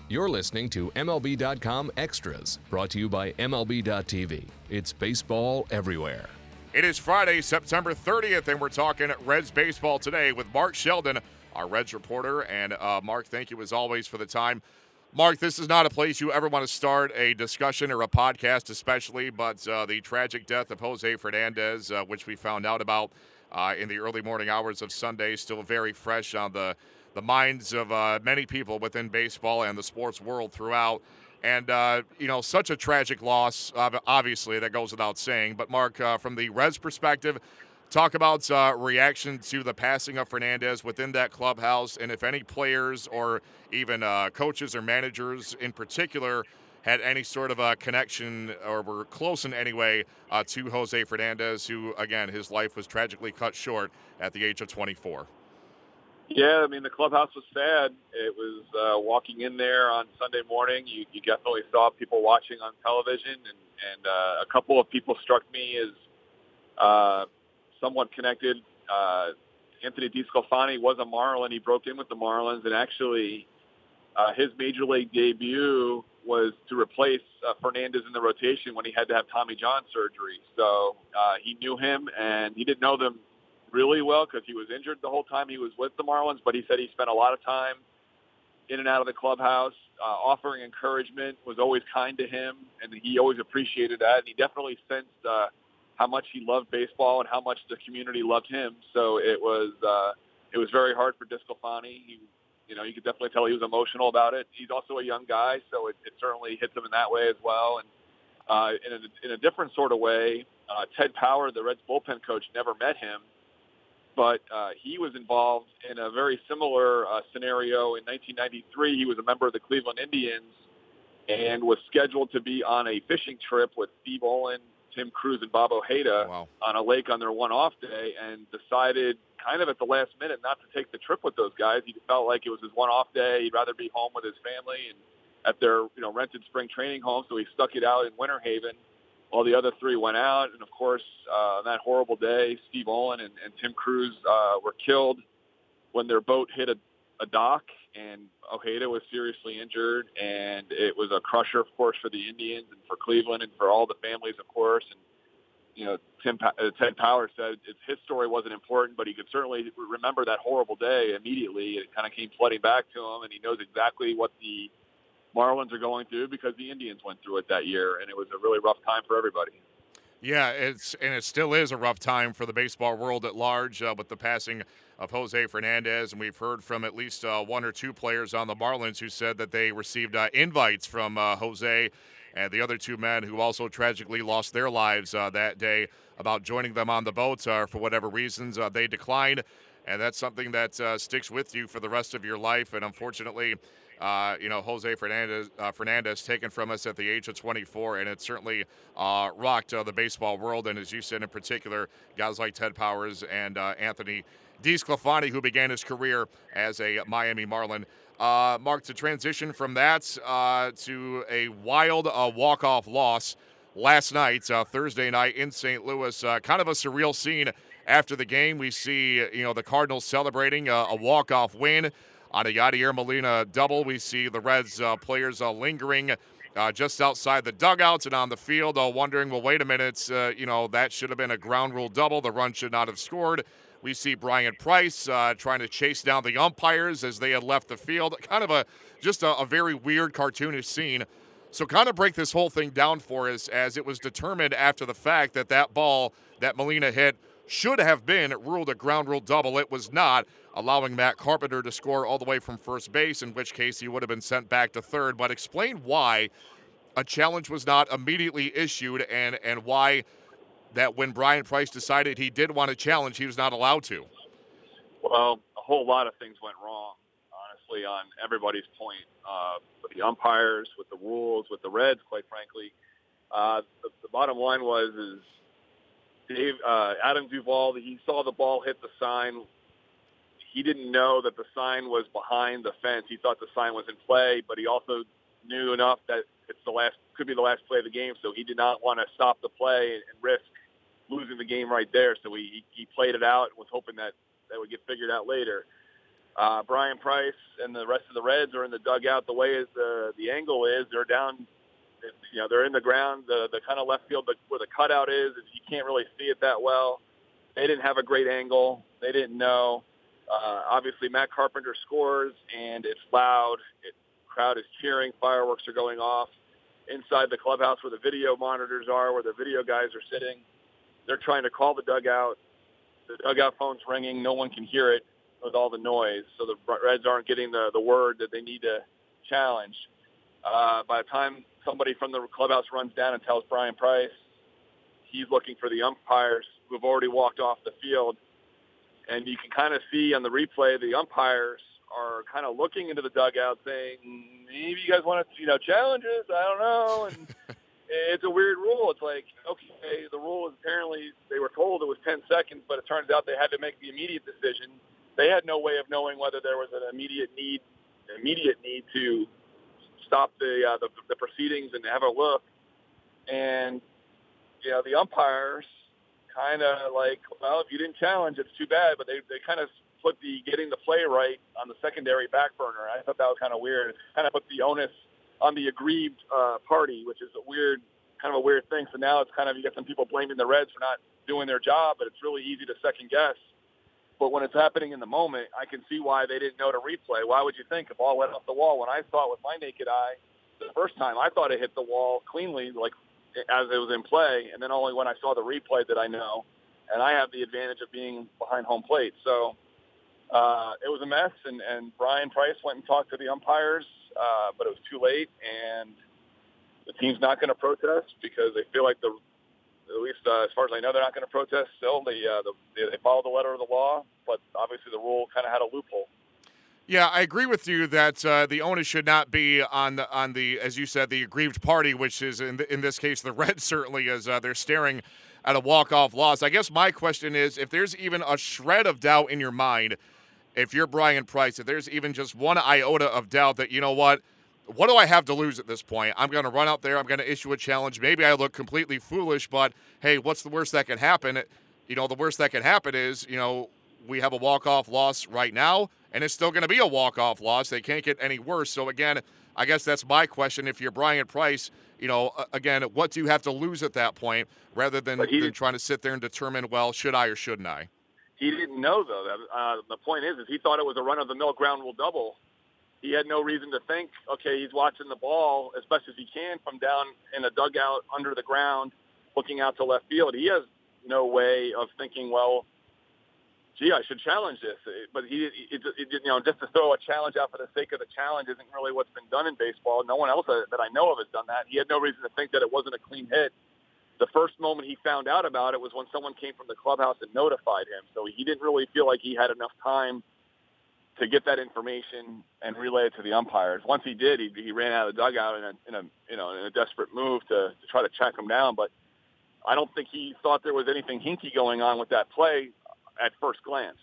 You're listening to MLB.com Extras, brought to you by MLB.tv. It's baseball everywhere. It is Friday, September 30th, and we're talking Reds baseball today with Mark Sheldon, our Reds reporter. And Mark, thank you as always for the time. Mark, this is not a place you ever want to start a discussion or a podcast especially, but the tragic death of Jose Fernandez, which we found out about in the early morning hours of Sunday, still very fresh on the minds of many people within baseball and the sports world throughout. And, such a tragic loss, obviously, that goes without saying. But, Mark, from the Reds' perspective, talk about reaction to the passing of Fernandez within that clubhouse, and if any players or even coaches or managers in particular had any sort of a connection or were close in any way to Jose Fernandez, who, again, his life was tragically cut short at the age of 24. Yeah, I mean, the clubhouse was sad. It was walking in there on Sunday morning. You definitely saw people watching on television, and a couple of people struck me as somewhat connected. Anthony DeSclafani was a Marlin. He broke in with the Marlins, and actually his major league debut was to replace Fernandez in the rotation when he had to have Tommy John surgery. So he knew him, and he didn't know them really well because he was injured the whole time he was with the Marlins, but he said he spent a lot of time in and out of the clubhouse, offering encouragement, was always kind to him, and he always appreciated that. And he definitely sensed how much he loved baseball and how much the community loved him. So it was very hard for DeSclafani. You could definitely tell he was emotional about it. He's also a young guy, so it certainly hits him in that way as well. And in a different sort of way, Ted Power, the Reds bullpen coach, never met him. But he was involved in a very similar scenario in 1993. He was a member of the Cleveland Indians and was scheduled to be on a fishing trip with Steve Olin, Tim Cruz, and Bob Ojeda on a lake on their one-off day, and decided kind of at the last minute not to take the trip with those guys. He felt like it was his one-off day. He'd rather be home with his family and at their rented spring training home, so he stuck it out in Winter Haven. While the other three went out, and of course, on that horrible day, Steve Olin and Tim Cruz were killed when their boat hit a dock, and Ojeda was seriously injured, and it was a crusher, of course, for the Indians and for Cleveland and for all the families, of course. And Ted Power said his story wasn't important, but he could certainly remember that horrible day immediately. It kind of came flooding back to him, and he knows exactly what the Marlins are going through because the Indians went through it that year, and it was a really rough time for everybody. Yeah, it still is a rough time for the baseball world at large with the passing of Jose Fernandez, and we've heard from at least one or two players on the Marlins who said that they received invites from Jose and the other two men who also tragically lost their lives that day about joining them on the boat for whatever reasons they declined, and that's something that sticks with you for the rest of your life, and unfortunately, Jose Fernandez taken from us at the age of 24, and it certainly rocked the baseball world. And as you said in particular, guys like Ted Powers and Anthony DeSclafani, who began his career as a Miami Marlin. Mark, to transition from that to a wild walk-off loss last night, Thursday night in St. Louis, kind of a surreal scene. After the game, we see the Cardinals celebrating a walk-off win. On a Yadier Molina double, we see the Reds players lingering just outside the dugouts and on the field, wondering, well, wait a minute, that should have been a ground rule double. The run should not have scored. We see Brian Price trying to chase down the umpires as they had left the field. Kind of a very weird, cartoonish scene. So kind of break this whole thing down for us, as it was determined after the fact that ball that Molina hit should have been ruled a ground rule double. It was not, allowing Matt Carpenter to score all the way from first base, in which case he would have been sent back to third. But explain why a challenge was not immediately issued and why that when Brian Price decided he did want to challenge, he was not allowed to. Well, a whole lot of things went wrong, honestly, on everybody's point. With the umpires, with the rules, with the Reds, quite frankly. The bottom line was Adam Duvall, he saw the ball hit the sign. He didn't know that the sign was behind the fence. He thought the sign was in play, but he also knew enough that could be the last play of the game, so he did not want to stop the play and risk losing the game right there. So he played it out and was hoping that would get figured out later. Brian Price and the rest of the Reds are in the dugout. The way the angle is, they're down. They're in the ground. The kind of left field where the cutout is, you can't really see it that well. They didn't have a great angle. They didn't know. Obviously, Matt Carpenter scores, and it's loud. Crowd is cheering. Fireworks are going off. Inside the clubhouse where the video monitors are, where the video guys are sitting, they're trying to call the dugout. The dugout phone's ringing. No one can hear it with all the noise. So the Reds aren't getting the word that they need to challenge. By the time somebody from the clubhouse runs down and tells Brian Price, he's looking for the umpires who have already walked off the field. And you can kind of see on the replay, the umpires are kind of looking into the dugout saying, maybe you guys want to, challenge us? I don't know. And it's a weird rule. It's like, okay, the rule is apparently they were told it was 10 seconds, but it turns out they had to make the immediate decision. They had no way of knowing whether there was an immediate need to stop the proceedings and have a look. And, the umpires kind of like, well, if you didn't challenge, it's too bad. But they kind of put the getting the play right on the secondary back burner. I thought that was kind of weird. It kind of put the onus on the aggrieved party, which is a weird thing. So now it's kind of, you get some people blaming the Reds for not doing their job, but it's really easy to second guess. But when it's happening in the moment, I can see why they didn't know to replay. Why would you think if all went off the wall? When I saw it with my naked eye the first time, I thought it hit the wall cleanly, like as it was in play, and then only when I saw the replay did I know. And I have the advantage of being behind home plate. So it was a mess, and Brian Price went and talked to the umpires, but it was too late, and the team's not going to protest because they feel like at least as far as I know, they're not going to protest still. They follow the letter of the law, but obviously the rule kind of had a loophole. Yeah, I agree with you that the onus should not be on the as you said, the aggrieved party, which is in this case the Reds certainly, as they're staring at a walk-off loss. I guess my question is, if there's even a shred of doubt in your mind, if you're Brian Price, if there's even just one iota of doubt that, what do I have to lose at this point? I'm going to run out there. I'm going to issue a challenge. Maybe I look completely foolish, but, hey, what's the worst that can happen? The worst that can happen is, we have a walk-off loss right now, and it's still going to be a walk-off loss. They can't get any worse. So, again, I guess that's my question. If you're Brian Price, again, what do you have to lose at that point rather than trying to sit there and determine, well, should I or shouldn't I? He didn't know, though. The point is he thought it was a run-of-the-mill ground rule double. He had no reason to think, okay, he's watching the ball as best as he can from down in a dugout under the ground, looking out to left field. He has no way of thinking, well, gee, I should challenge this. But just to throw a challenge out for the sake of the challenge isn't really what's been done in baseball. No one else that I know of has done that. He had no reason to think that it wasn't a clean hit. The first moment he found out about it was when someone came from the clubhouse and notified him. So he didn't really feel like he had enough time to get that information and relay it to the umpires. Once he did, he ran out of the dugout in a desperate move to try to track him down. But I don't think he thought there was anything hinky going on with that play at first glance.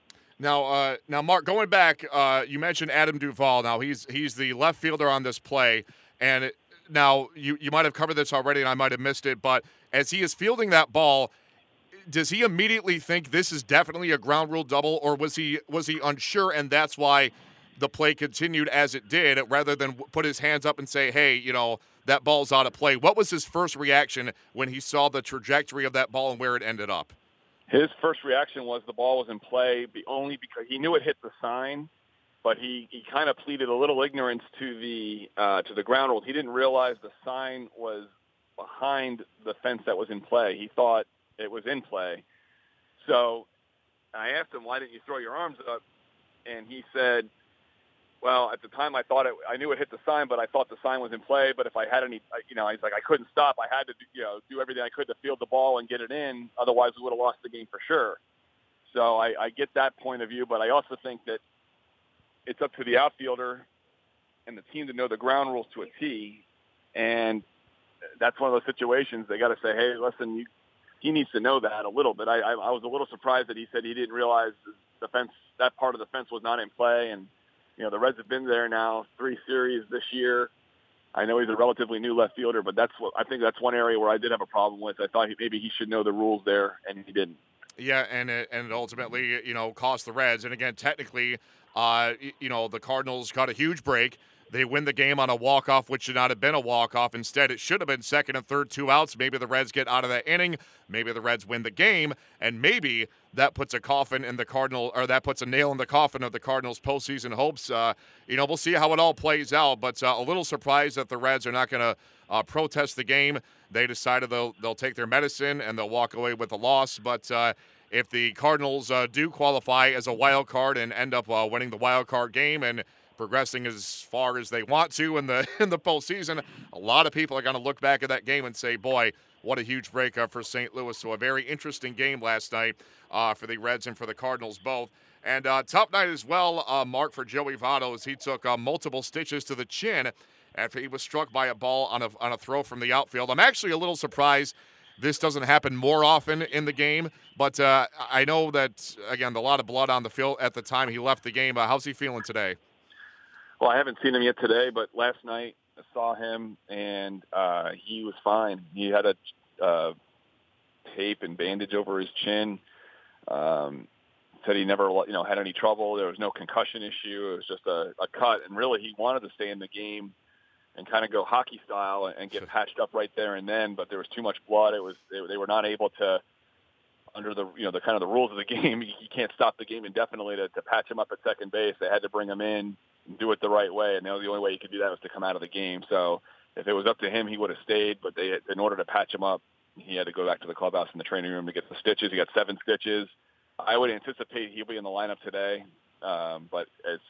Now, Mark, going back, you mentioned Adam Duvall. Now he's the left fielder on this play, and now you might have covered this already, and I might have missed it. But as he is fielding that ball, does he immediately think this is definitely a ground rule double, or was he unsure, and that's why the play continued as it did, rather than put his hands up and say, hey, that ball's out of play? What was his first reaction when he saw the trajectory of that ball and where it ended up? His first reaction was the ball was in play, only because he knew it hit the sign, but he kind of pleaded a little ignorance to the ground rules. He didn't realize the sign was behind the fence that was in play. He thought it was in play. So I asked him, why didn't you throw your arms up? And he said, well, at the time I knew it hit the sign, but I thought the sign was in play. But if I had any, he's like, I couldn't stop. I had to, do everything I could to field the ball and get it in. Otherwise, we would have lost the game for sure. So I get that point of view, but I also think that it's up to the outfielder and the team to know the ground rules to a T. And that's one of those situations they got to say, hey, listen, he needs to know that a little bit. I was a little surprised that he said he didn't realize the fence, that part of the fence was not in play. And, the Reds have been there now 3 series this year. I know he's a relatively new left fielder, but I think that's one area where I did have a problem with. I thought maybe he should know the rules there, and he didn't. Yeah, and it ultimately, cost the Reds. And again, technically, the Cardinals got a huge break. They win the game on a walk-off, which should not have been a walk-off. Instead, it should have been second and third, 2 outs. Maybe the Reds get out of that inning. Maybe the Reds win the game, and maybe that puts a that puts a nail in the coffin of the Cardinals' postseason hopes. We'll see how it all plays out. But a little surprised that the Reds are not going to protest the game. They decided they'll take their medicine and they'll walk away with a loss. But if the Cardinals do qualify as a wild card and end up winning the wild card game and progressing as far as they want to in the postseason, a lot of people are going to look back at that game and say, boy, what a huge breakup for St. Louis. So a very interesting game last night for the Reds and for the Cardinals both. And tough night as well, Mark, for Joey Votto, as he took multiple stitches to the chin after he was struck by a ball on a throw from the outfield. I'm actually a little surprised this doesn't happen more often in the game, but I know that, again, a lot of blood on the field at the time he left the game. How's he feeling today? Well, I haven't seen him yet today, but last night I saw him, and he was fine. He had a tape and bandage over his chin. Said he never, had any trouble. There was no concussion issue. It was just a cut, and really he wanted to stay in the game and kind of go hockey style and get patched up right there and then, but there was too much blood. They were not able to, under the the kind of the rules of the game, you can't stop the game indefinitely to patch him up at second base. They had to bring him in and do it the right way, and the only way he could do that was to come out of the game. So if it was up to him, he would have stayed, but in order to patch him up, he had to go back to the clubhouse in the training room to get the stitches. He got 7 stitches. I would anticipate he'll be in the lineup today, but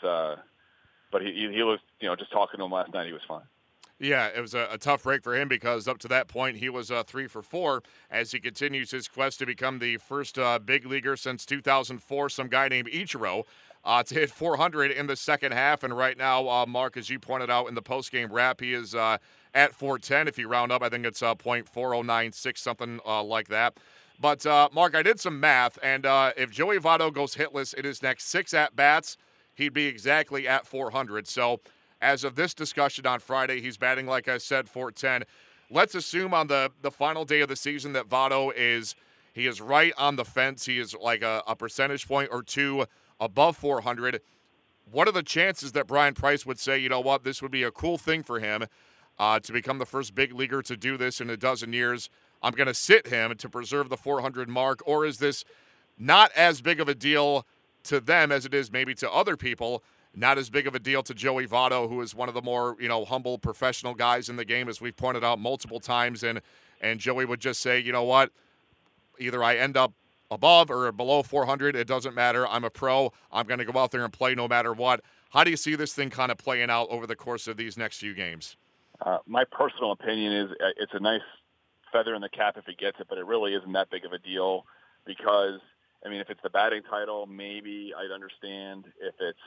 he was, just talking to him last night, he was fine. Yeah, it was a tough break for him because up to that point he was 3 for 4 as he continues his quest to become the first big leaguer since 2004, some guy named Ichiro, to hit 400 in the second half. And right now, Mark, as you pointed out in the postgame wrap, he is at 410. If you round up, I think it's .4096, something like that. But, Mark, I did some math, and if Joey Votto goes hitless in his next 6 at-bats, he'd be exactly at 400. So as of this discussion on Friday, he's batting, like I said, 410. Let's assume on the final day of the season that Votto is right on the fence. He is like a percentage point or two above 400. What are the chances that Brian Price would say, you know what, this would be a cool thing for him to become the first big leaguer to do this in a dozen years? I'm going to sit him to preserve the 400 mark, or is this not as big of a deal to them as it is maybe to other people? Not as big of a deal to Joey Votto, who is one of the more, humble professional guys in the game, as we've pointed out multiple times. And Joey would just say, you know what, either I end up above or below 400, it doesn't matter. I'm a pro. I'm going to go out there and play no matter what. How do you see this thing kind of playing out over the course of these next few games? My personal opinion is it's a nice feather in the cap if he gets it, but it really isn't that big of a deal because, if it's the batting title, maybe I'd understand. If it's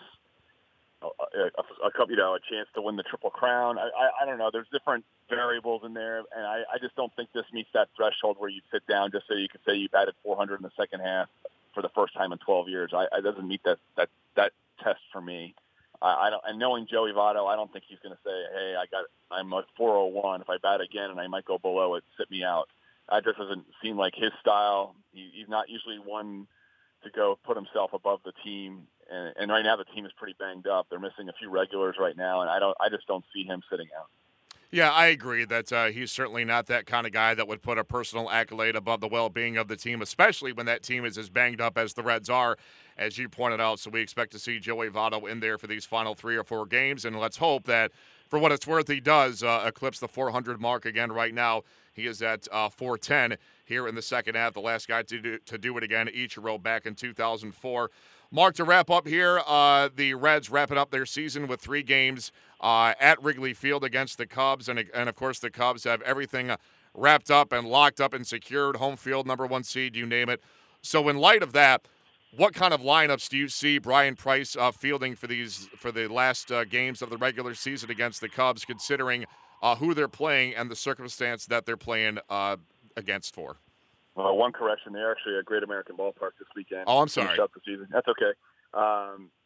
a chance to win the Triple Crown. I don't know. There's different variables in there, and I just don't think this meets that threshold where you sit down just so you could say you batted 400 in the second half for the first time in 12 years. It doesn't meet that test for me. I don't. And knowing Joey Votto, I don't think he's going to say, "Hey, I'm a 401. If I bat again and I might go below it, sit me out." That just doesn't seem like his style. He's not usually one to go put himself above the team. And right now the team is pretty banged up. They're missing a few regulars right now, and I just don't see him sitting out. Yeah, I agree that he's certainly not that kind of guy that would put a personal accolade above the well-being of the team, especially when that team is as banged up as the Reds are, as you pointed out. So we expect to see Joey Votto in there for these final 3 or 4 games, and let's hope that, for what it's worth, he does eclipse the 400 mark again. Right now, he is at 410 here in the second half. The last guy to do it again, Ichiro, back in 2004. Mark, to wrap up here, the Reds wrapping up their season with 3 games at Wrigley Field against the Cubs. And of course, the Cubs have everything wrapped up and locked up and secured. Home field, number 1 seed, you name it. So in light of that, what kind of lineups do you see Brian Price fielding for the last games of the regular season against the Cubs, considering who they're playing and the circumstance that they're playing against for? Well, one correction. They're actually at Great American Ballpark this weekend. Oh, I'm sorry. Finish up the season. That's okay.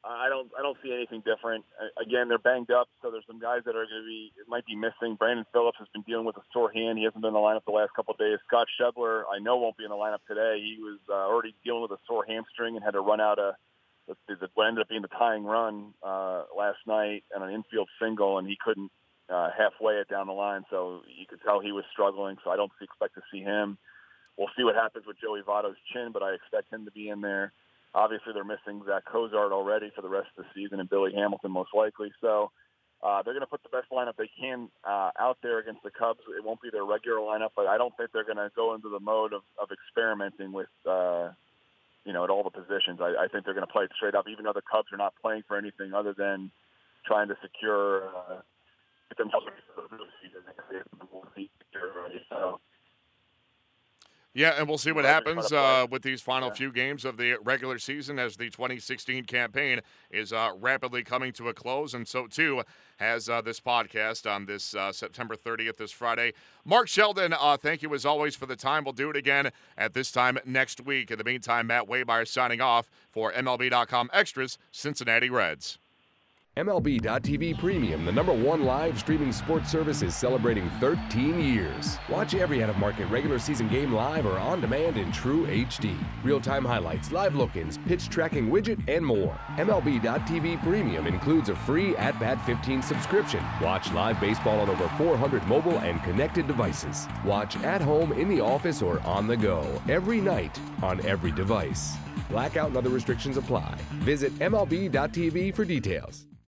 I don't see anything different. Again, they're banged up, so there's some guys that are going to might be missing. Brandon Phillips has been dealing with a sore hand. He hasn't been in the lineup the last couple of days. Scott Shebler, I know, won't be in the lineup today. He was already dealing with a sore hamstring and had to run out what ended up being the tying run last night on an infield single, and he couldn't halfway it down the line, so you could tell he was struggling. So I don't expect to see him. We'll see what happens with Joey Votto's chin, but I expect him to be in there. Obviously, they're missing Zach Cozart already for the rest of the season, and Billy Hamilton most likely. So they're going to put the best lineup they can out there against the Cubs. It won't be their regular lineup, but I don't think they're going to go into the mode of experimenting with, at all the positions. I think they're going to play it straight up, even though the Cubs are not playing for anything other than trying to secure themselves for the season. So. Yeah, and we'll see what happens with these final few games of the regular season as the 2016 campaign is rapidly coming to a close, and so too has this podcast on this September 30th, this Friday. Mark Sheldon, thank you as always for the time. We'll do it again at this time next week. In the meantime, Matt Waymeyer signing off for MLB.com Extras, Cincinnati Reds. MLB.tv Premium, the #1 live streaming sports service, is celebrating 13 years. Watch every out-of-market regular season game live or on demand in true HD. Real-time highlights, live look-ins, pitch tracking widget, and more. MLB.tv Premium includes a free At-Bat 15 subscription. Watch live baseball on over 400 mobile and connected devices. Watch at home, in the office, or on the go every night on every device. Blackout and other restrictions apply. Visit MLB.tv for details.